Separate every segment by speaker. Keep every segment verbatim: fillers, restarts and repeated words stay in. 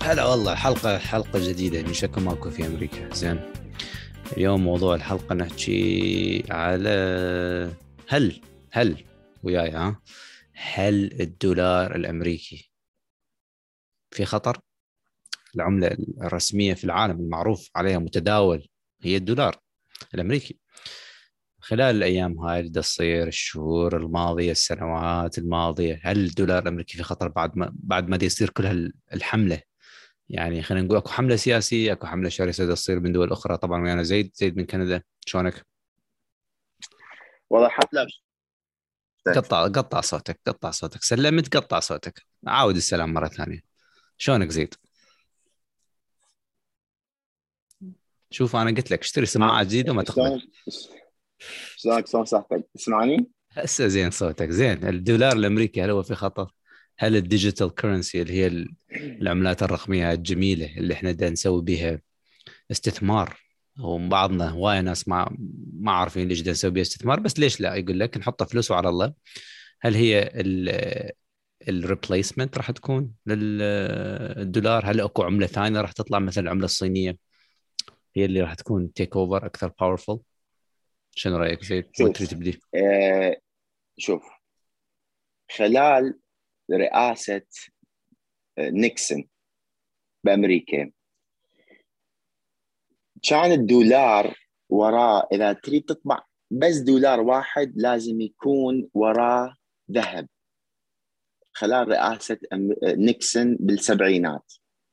Speaker 1: هلا والله، حلقة حلقة جديدة من شكو ماكو في أمريكا. زين، اليوم موضوع الحلقة نحكي على هل هل وياي ها هل الدولار الأمريكي في خطر؟ العملة الرسمية في العالم المعروف عليها متداول هي الدولار الأمريكي. خلال الأيام هاي اللي تصير الشهور الماضية السنوات الماضية، هل الدولار الأمريكي في خطر بعد ما بعد ما دي يصير كل هالحملة؟ يعني خلينا نقول اكو حمله سياسيه، اكو حمله شرسه تصير من دول اخرى. طبعا ويانا زيد زيد من كندا. شلونك؟
Speaker 2: والله حفلة.
Speaker 1: قطع قطع صوتك قطع صوتك سلمت قطع صوتك. عاود السلام مره ثانيه. شلونك زيد؟ شوف انا قلت لك اشتري
Speaker 2: ها،
Speaker 1: سماعات جديده وما تقبل.
Speaker 2: شلون شلونك؟ شلون صحتك؟ تسمعني؟
Speaker 1: هسه زين صوتك زين. الدولار الامريكي هل هو في خطر؟ هل الديجيتال كرنسي اللي هي العملات الرقميه الجميله اللي احنا دا نسوي بها استثمار، وبعضنا هواي ناس ما ما عارفين ليش دا نسوي بها استثمار، بس ليش لا يقول لك نحط فلوسه على الله. هل هي الريبليسمنت راح تكون للدولار؟ هل اكو عمله ثانيه راح تطلع مثل العمله الصينيه هي اللي راح تكون تيك اوفر اكثر باورفul؟ شنو رايك زيد؟ وين تريد
Speaker 2: شوف.
Speaker 1: تبدي؟
Speaker 2: آه شوف، خلال رئاسة آه، نيكسون بأمريكا، كان الدولار وراه، إذا تريد تطبع بس دولار واحد لازم يكون وراه ذهب. خلال رئاسة أم- نيكسون بالسبعينات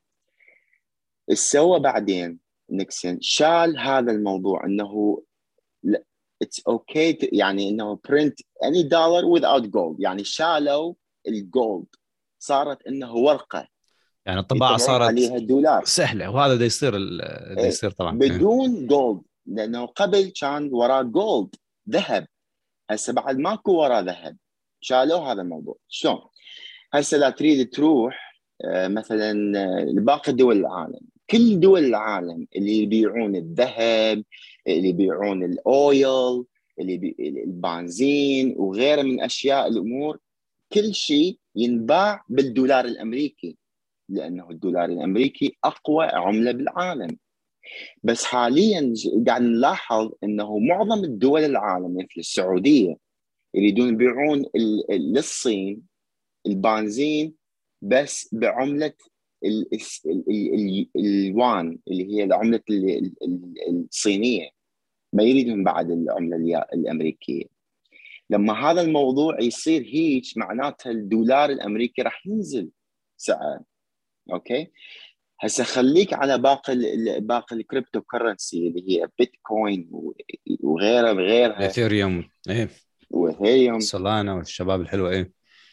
Speaker 2: سوى بعدين نيكسون شال هذا الموضوع، انه اتس اوكي okay يعني انه print any dollar without gold، يعني شالوا الجولد، صارت انه ورقه
Speaker 1: يعني الطباعه
Speaker 2: يطبعون
Speaker 1: صارت
Speaker 2: عليها الدولار.
Speaker 1: سهله، وهذا دا يصير ال- دا
Speaker 2: إيه،
Speaker 1: يصير طبعا إيه.
Speaker 2: بدون جولد، لانه قبل كان وراه جولد، ذهب. هسه بعد ماكو وراه ذهب، شالوا هذا الموضوع. شلون؟ هسه لا تريد تروح آه، مثلا آه، لباقي دول العالم، كل دول العالم اللي يبيعون الذهب، اللي يبيعون الاويل، اللي يبي... البنزين وغيره من اشياء الامور، كل شيء ينباع بالدولار الامريكي، لانه الدولار الامريكي اقوى عمله بالعالم. بس حاليا قاعد نلاحظ انه معظم الدول العالم مثل السعوديه يريدون يبيعون ال- ال- للصين البنزين بس بعملة ال- ال- ال- اليوان، اللي هي العملة ال- ال- الصينية. ما يريدون بعد العملة اليا- الأمريكية. لما هذا الموضوع يصير هيك، معناتها الدولار الأمريكي راح ينزل سعره. أوكي، هسه خليك على باقي ال- باقي الكريبتو كرنسي اللي هي بيتكوين وغيرها وغيرها
Speaker 1: الاثيريوم ايه،
Speaker 2: وهيليوم.
Speaker 1: سولانا والشباب الحلوه ايه.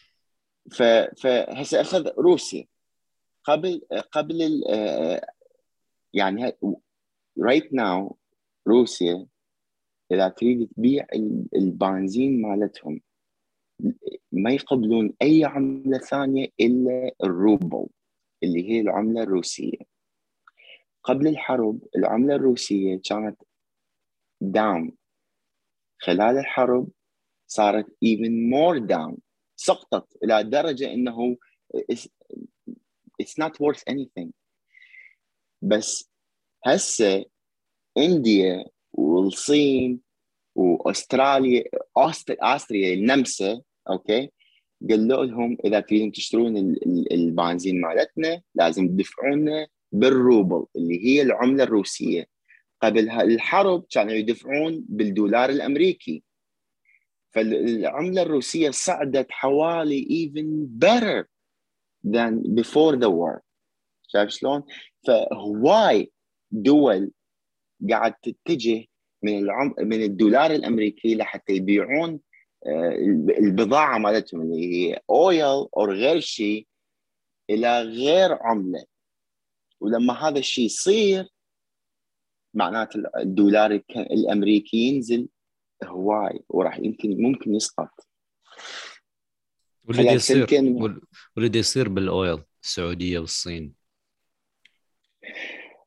Speaker 2: فهسه اخذ روسيا قبل قبل ال- آه، يعني right now روسيا إذا تريد تبيع ال- البنزين مالتهم ما يقبلون أي عملة ثانية إلا الروبل، اللي هي العملة الروسية. قبل الحرب العملة الروسية كانت داون، خلال الحرب صارت even more down، سقطت إلى درجة أنه it's, it's not worth anything. بس هسه إنديا والصين واستراليا، أست... استراليا، النمسا، اوكي، قالوا لهم اذا تريدون تشترون ال- ال- البنزين مالتنا لازم تدفعونا بالروبل اللي هي العمله الروسيه. قبل الحرب كانوا يدفعون بالدولار الامريكي، فالعمله الروسيه صعدت حوالي even better than before the war. شايف شلون؟ فهواي دول قاعد تتجه من العم... من الدولار الامريكي لحتى يبيعون آه، البضاعه مالتهم اللي هي اويل او غير شيء الى غير عمله. ولما هذا الشيء يصير معناته الدولار الك- الامريكي ينزل هواي، وراح يمكن ممكن يسقط
Speaker 1: واللي دي
Speaker 2: خلال
Speaker 1: يصير
Speaker 2: سنتين.
Speaker 1: وال- واللي دي يصير بالاويل السعوديه والصين.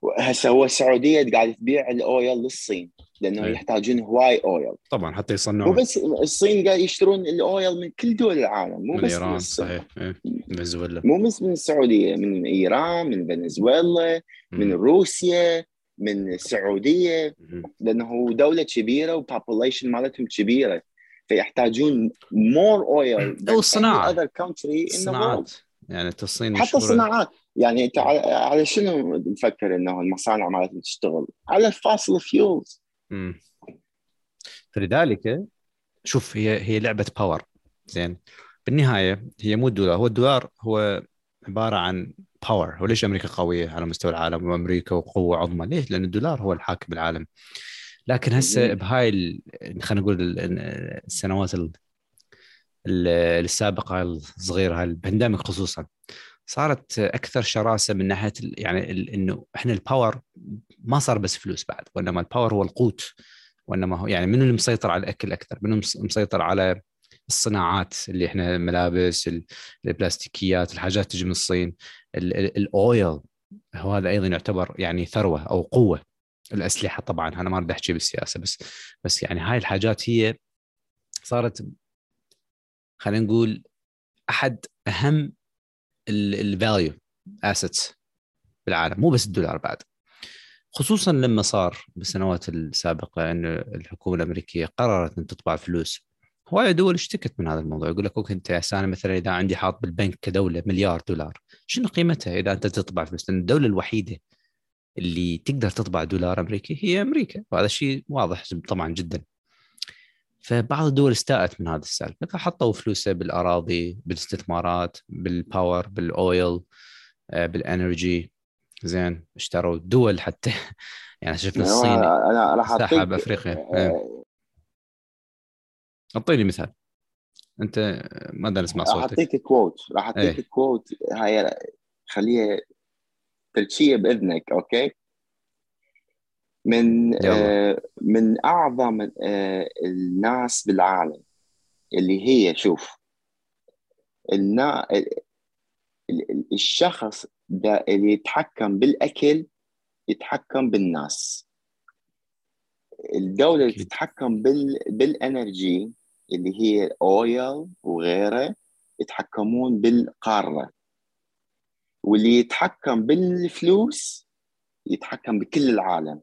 Speaker 2: هسه هو السعوديه قاعده تبيع الاويل للصين لانه
Speaker 1: أي.
Speaker 2: يحتاجون هواي اويل.
Speaker 1: طبعا حتى
Speaker 2: مو
Speaker 1: يصنعون
Speaker 2: بس الصين قاعد يشترون الاويل من كل دول العالم، مو
Speaker 1: من
Speaker 2: بس من
Speaker 1: ايران.
Speaker 2: الصين،
Speaker 1: صحيح. إيه. فنزويلا.
Speaker 2: مو بس من السعوديه، من ايران، من فنزويلا، من
Speaker 1: مم.
Speaker 2: روسيا، من السعوديه،
Speaker 1: مم.
Speaker 2: لانه دوله كبيره وبوبوليشن مالتهم كبيره، فيحتاجون more oil
Speaker 1: او
Speaker 2: than any
Speaker 1: الصناعه،
Speaker 2: other country in the world.
Speaker 1: الصناعات يعني الصين
Speaker 2: حتى
Speaker 1: مشهوره.
Speaker 2: الصناعات، يعني انت على على شنو نفكر انه المصانع مالتهم تشتغل؟ على الفاسل فيولز.
Speaker 1: مم. فلذلك شوف، هي هي لعبه باور. زين، بالنهايه هي مو الدولار، هو الدولار هو عباره عن باور. وليش امريكا قويه على مستوى العالم وامريكا وقوه عظمى؟ ليش؟ لان الدولار هو الحاكم العالم. لكن هسه بهاي ال... خلينا نقول ال- السنوات ال... ال- السابقه الصغيره، هاي البانديميك خصوصا، صارت اكثر شراسه من ناحيه ال... يعني ال... انه احنا الباور ما صار بس فلوس بعد، وانما الباور هو القوت. وانما هو يعني منو اللي مسيطر على الاكل اكثر؟ منو مس- مسيطر على الصناعات اللي احنا الملابس، ال- البلاستيكيات، الحاجات تجي من الصين، ال- ال- الاويل. هو هذا ايضا يعتبر يعني ثروه او قوه. الاسلحه طبعا انا ما بدي احكي بالسياسه، بس بس يعني هاي الحاجات هي صارت، خلينا نقول، احد اهم الفاليو اسيتس بالعالم، مو بس الدولار بعد. خصوصا لما صار بالسنوات السابقه ان الحكومه الامريكيه قررت ان تطبع فلوس. هواي دول اشتكت من هذا الموضوع، يقول لك اوكي انت انا مثلا اذا عندي حاط بالبنك كدوله مليار دولار، شنو قيمتها اذا انت تطبع فلوس؟ لان الدوله الوحيده اللي تقدر تطبع دولار امريكي هي امريكا، وهذا الشيء واضح طبعا جدا. فبعض الدول استاءت من هذا السالفه، فحطوا فلوسها بالاراضي، بالاستثمارات، بالباور، بالاويل، آه، بالانرجي. زين، اشتروا دول حتى يعني شفنا الصين
Speaker 2: انا أنا راح
Speaker 1: ساحه
Speaker 2: اعطيك
Speaker 1: بافريقيا. إيه. اعطيني مثال انت، ما بدنا نسمع
Speaker 2: راح
Speaker 1: صوتك.
Speaker 2: اعطيك كوت راح اعطيك
Speaker 1: ايه.
Speaker 2: كوت هاي خليها تركية باذنك. اوكي. من
Speaker 1: يلا.
Speaker 2: آه، من اعظم آه، الناس بالعالم، اللي هي شوف، النا... ال- ال- الشخص ده اللي يتحكم بالاكل يتحكم بالناس. الدولة اللي
Speaker 1: اكيد.
Speaker 2: تتحكم بال... بالانرجي اللي هي الاويل وغيره يتحكمون بالقارة. واللي يتحكم بالفلوس يتحكم بكل العالم،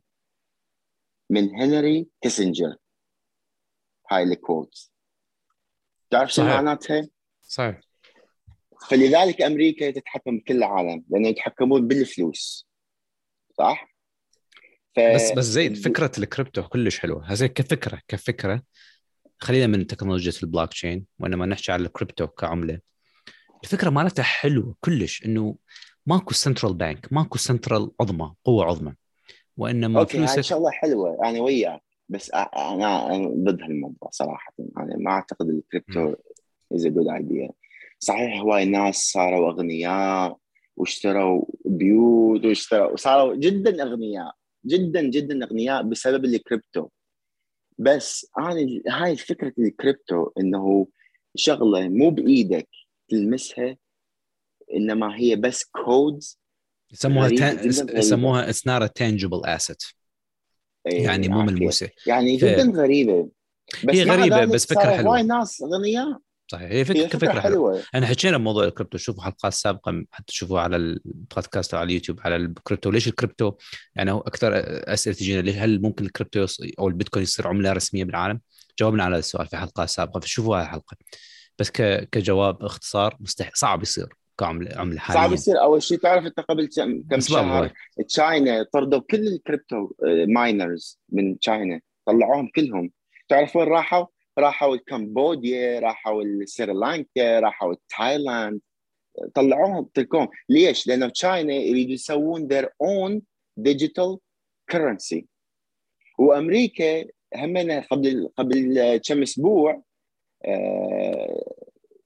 Speaker 2: من هنري كيسنجر. هاي الكوت تعرف شو
Speaker 1: صحيح.
Speaker 2: معناتها؟
Speaker 1: صحيح.
Speaker 2: فلذلك أمريكا تتحكم بكل العالم لأنه يتحكمون بالفلوس، صح؟ ف
Speaker 1: بس بس زيد، فكره الكريبتو كلش حلوه هذه كفكره كفكره. خلينا من تكنولوجيا البلوك تشين، وانما نحكي على الكريبتو كعمله. الفكره مالتها حلوه كلش، انه ماكو سنترال بانك، ماكو سنترال عظمى، قوه عظمى، وانما
Speaker 2: أوكي، هاي
Speaker 1: فلوسك.
Speaker 2: شغلة حلوة، أنا وياك، بس أ- أنا أنا ضد هالموضوع صراحة. أنا ما أعتقد
Speaker 1: مم.
Speaker 2: الكريبتو is a good idea. صحيح هواي ناس صاروا أغنياء واشتروا بيوت واشتروا وصاروا جدا أغنياء، جدا جدا أغنياء بسبب الكريبتو. بس انا هاي فكره الكريبتو انه شغله مو بايدك تلمسها، انما هي بس كودز
Speaker 1: يسموها
Speaker 2: غريبه،
Speaker 1: تا...
Speaker 2: جدا غريبه.
Speaker 1: يسموها it's not a tangible asset، يعني
Speaker 2: اي
Speaker 1: مو
Speaker 2: عافيه،
Speaker 1: ملموسه.
Speaker 2: يعني جدا
Speaker 1: فهي
Speaker 2: غريبه، بس مع
Speaker 1: غريبه
Speaker 2: ذلك
Speaker 1: بس فكره
Speaker 2: صاروا هواي
Speaker 1: حلوه.
Speaker 2: ناس اغنياء.
Speaker 1: صحيح، هي فكره
Speaker 2: هي فكره
Speaker 1: كفكره حلوه.
Speaker 2: حلوه.
Speaker 1: انا حكينا بموضوع الكريبتو، شوفوا حلقات سابقه حتى تشوفوها على البودكاست او على اليوتيوب على الكريبتو. ليش الكريبتو؟ يعني هو اكثر اسئله تجينا، ليش هل ممكن الكريبتو يص... او البيتكوين يصير عمله رسميه بالعالم؟ جاوبنا على هذا السؤال في حلقات سابقه، فشوفوا هاي الحلقه. بس ك... كجواب اختصار، مستحيل، صعب يصير كعمله عمله
Speaker 2: صعب
Speaker 1: حاليا.
Speaker 2: يصير. اول شيء تعرف انت قبل كم كم
Speaker 1: اسباب
Speaker 2: شهر
Speaker 1: هواي.
Speaker 2: تشاينا طردوا كل الكريبتو ماينرز من تشاينا، طلعوهم كلهم. تعرف وين راحوا؟ راحوا الكمبوديا، راحوا سريلانكا، راحوا تايلاند، طلعوهم تركوهم. ليش؟ لانه تشاينا يريدوا يسوون their own digital currency. وامريكا همنا قبل قبل كم اسبوع آه،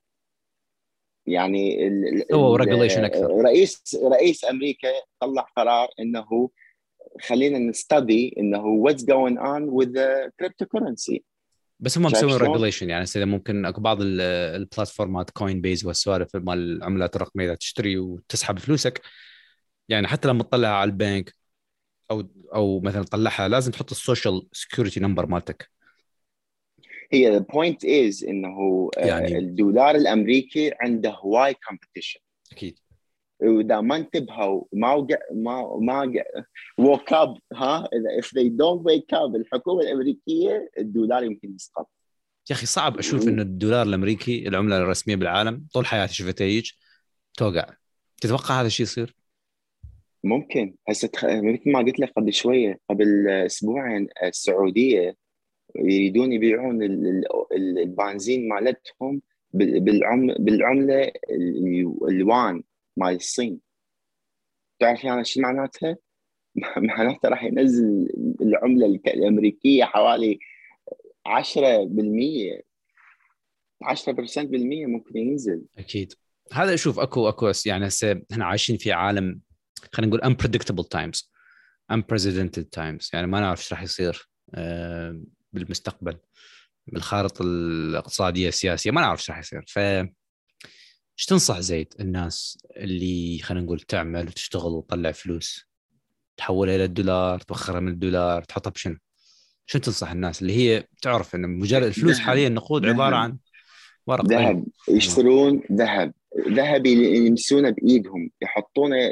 Speaker 2: يعني ال-
Speaker 1: سووا
Speaker 2: ال-
Speaker 1: ريجوليشن اكثر.
Speaker 2: رئيس رئيس امريكا طلع قرار انه خلينا نستدي انه what's going on with the cryptocurrency.
Speaker 1: بس هم
Speaker 2: شايف
Speaker 1: مسوين
Speaker 2: شلون؟
Speaker 1: ريجوليشن، يعني اذا ممكن اكو بعض ال- البلاتفورمات كوين بيز والسوالف مال العملات الرقميه، اذا تشتري وتسحب فلوسك، يعني حتى لما تطلعها على البنك او او مثلا تطلعها لازم تحط السوشيال سكيورتي نمبر مالتك.
Speaker 2: هي البوينت از انه
Speaker 1: يعني
Speaker 2: الدولار الامريكي عنده هواي كومبيتيشن.
Speaker 1: اكيد.
Speaker 2: واذا ما انتبهوا ما وقع ما ما ووك اب ها اذا if they don't wake up الحكومه الامريكيه الدولار يمكن يسقط.
Speaker 1: يا اخي صعب اشوف انه الدولار الامريكي العمله الرسميه بالعالم طول حياتي شفتها يجي توقع. تتوقع هذا الشيء يصير؟
Speaker 2: ممكن. هسه تخ... مثل ما قلت لك قبل شويه قبل اسبوعين السعوديه يريدون يبيعون البنزين مالتهم بالعم... بالعمله اليوان مال الصين. تعرف يعني شو معناتها؟ معناتها راح ينزل العمله الامريكيه حوالي عشرة بالمية عشرة بالمية ممكن ينزل.
Speaker 1: اكيد. هذا اشوف اكو اكو يعني هسه احنا عايشين في عالم خلينا نقول unpredictable times unprecedented times، يعني ما نعرف ايش راح يصير بالمستقبل بالخارطه الاقتصاديه السياسيه، ما نعرف ايش راح يصير. ف ايش تنصح زيد الناس اللي خلينا نقول تعمل وتشتغل وتطلع فلوس تحولها الى الدولار، توخرها من الدولار، تحطها بشنو؟ شو تنصح الناس اللي هي تعرف ان مجرد الفلوس حاليا النقود عباره عن ورق؟
Speaker 2: ذهب. يشترون ذهب ذهب يلمسونه بايدهم يحطونه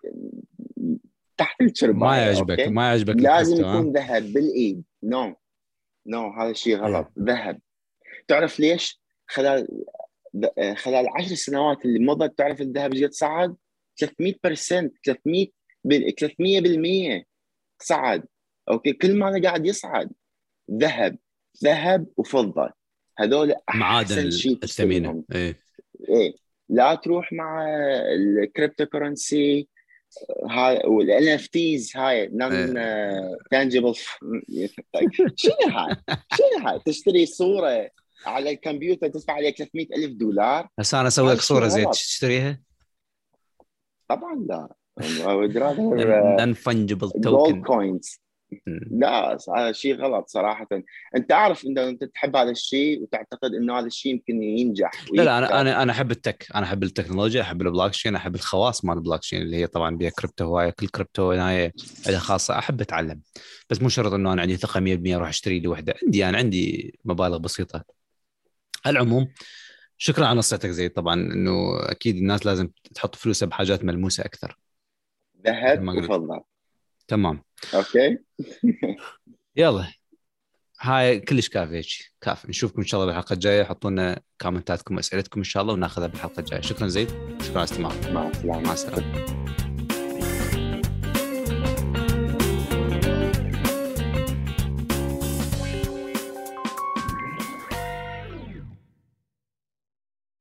Speaker 2: تحت الشربايه.
Speaker 1: ما يعجبك
Speaker 2: أوكي؟
Speaker 1: ما يعجبك
Speaker 2: لازم يكون ذهب بالايد. نو no. نو no. هذا الشيء غلط. ذهب. تعرف ليش؟ خلال خلال عشر سنوات اللي مضت تعرف الذهب جد صعد ثلاثمية بالمية ثلاثمية ثلاثمية بالمية صعد. اوكي كل ما قاعد يصعد. ذهب ذهب وفضه هذول احسن شيء
Speaker 1: الثمينه. ايه
Speaker 2: ايه لا تروح مع الكريبتو كورنسي هاي والان اف تيز هاي نون تانجبل. شنو هاي شنو هاي تشتري صوره على الكمبيوتر تدفع عليك ثلاثمية ألف دولار.
Speaker 1: بس انا اسوي لك صوره زي تشتريها؟
Speaker 2: طبعا لا. ودرا
Speaker 1: نون فنجبل توكن
Speaker 2: كوينز. لا هذا شيء غلط صراحة. أنت عارف إن أنت تحب هذا الشيء وتعتقد إنه هذا الشيء يمكن ينجح.
Speaker 1: لا لا أنا أنا أنا أحب التك، أنا أحب التكنولوجيا، أحب البلوك تشين، أحب الخواص مال البلوك تشين اللي هي طبعا بها كريبتو هواية. كل كريبتو هاي لها خاصة. أحب أتعلم بس مو شرط إنه أنا عندي ثقة مية بالمية أروح أشتري لي وحدة. عندي أنا عندي مبالغ بسيطة. العموم شكرا على نصيحتك زي طبعا إنه أكيد الناس لازم تحط فلوسها بحاجات ملموسة أكثر.
Speaker 2: ذهب وفضة.
Speaker 1: تمام
Speaker 2: اوكي.
Speaker 1: يلا هاي كلش كافي كاف. نشوفكم ان شاء الله بالحلقه الجايه. حطوا لنا كومنتاتكم واسئلتكم ان شاء الله وناخذها بالحلقه الجايه. شكرا زيد، شكرا على الاستماع.
Speaker 2: مع السلامه.
Speaker 1: مع السلامه.